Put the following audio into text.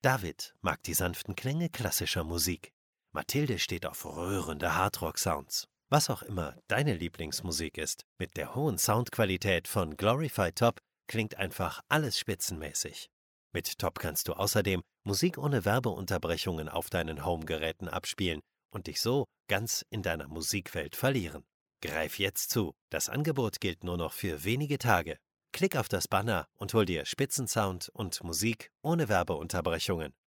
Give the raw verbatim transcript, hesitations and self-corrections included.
David mag die sanften Klänge klassischer Musik. Mathilde steht auf rührende Hardrock-Sounds. Was auch immer deine Lieblingsmusik ist, mit der hohen Soundqualität von Glorify Top klingt einfach alles spitzenmäßig. Mit Top kannst du außerdem Musik ohne Werbeunterbrechungen auf deinen Homegeräten abspielen und dich so ganz in deiner Musikwelt verlieren. Greif jetzt zu, das Angebot gilt nur noch für wenige Tage. Klick auf das Banner und hol dir Spitzensound und Musik ohne Werbeunterbrechungen.